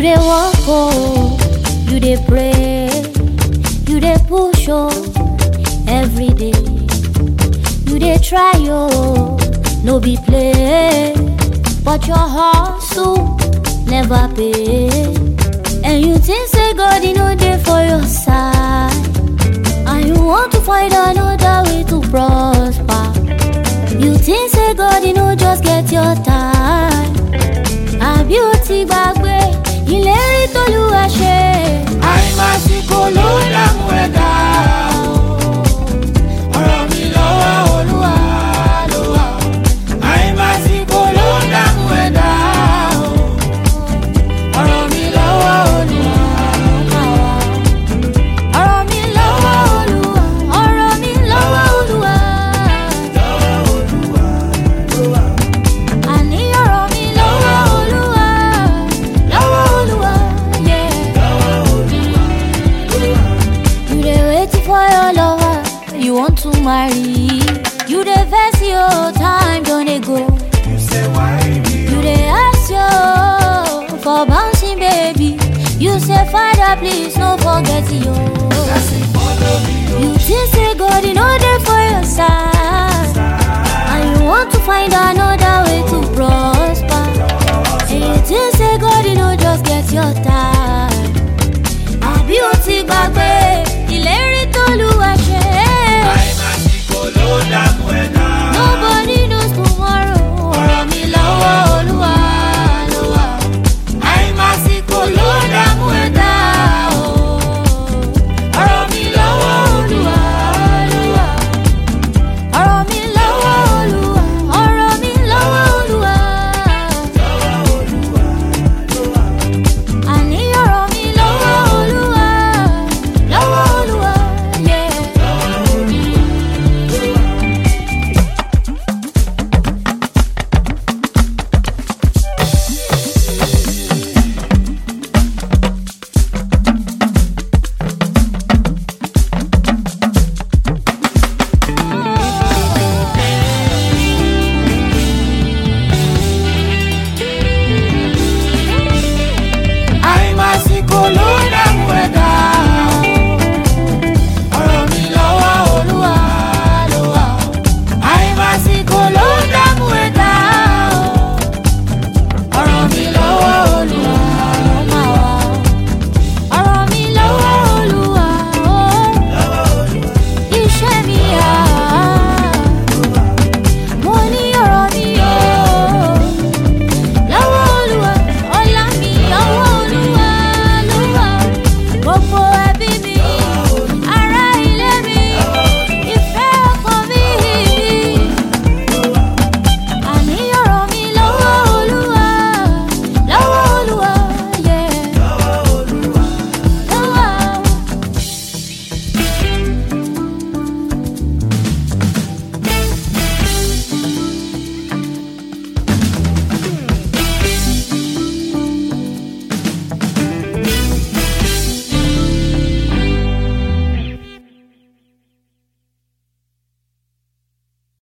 dey walk, oh, you dey pray, you dey push, oh, every day. You dey try, oh, no be play, but your hustle never pay. And you think say God he no dey for your side, and you want to find another way to prosper. You think say God he no just get your time. Àbí o ti gbàgbé ìlérí t'Olúwa ṣe. Àìmásìkò ló dààmú ẹ̀dá o. Ọ̀rọ̀ mi lọ́wọ́ Olúwa ló wà o. Àìmásìkò ló dààmú ẹ̀dá o. Ọ̀rọ̀ mi lọ́wọ́ Olúwa ló wà o. Ọ̀rọ̀ mi lọ́wọ́ Olúwa, ọ̀rọ̀ mi lọ́wọ́ Olúwa. Lọ́wọ́ Olúwa ló wà o. Àní ọ̀rọ̀ mi lọ́wọ́ Olúwa, lọ́wọ́ Olúwa, yeah. Lọ́wọ́ Olúwa ló wà o. You dey wait for your lover, you want to marry. You dey vex your time, don't dey go. You say why me? You dey ask yo for bouncing baby. You say Father please no forget yo. Blessing follow me o. You think say God he no dey for your side, and you want to find another way to prosper. And you think say God he no just get your time.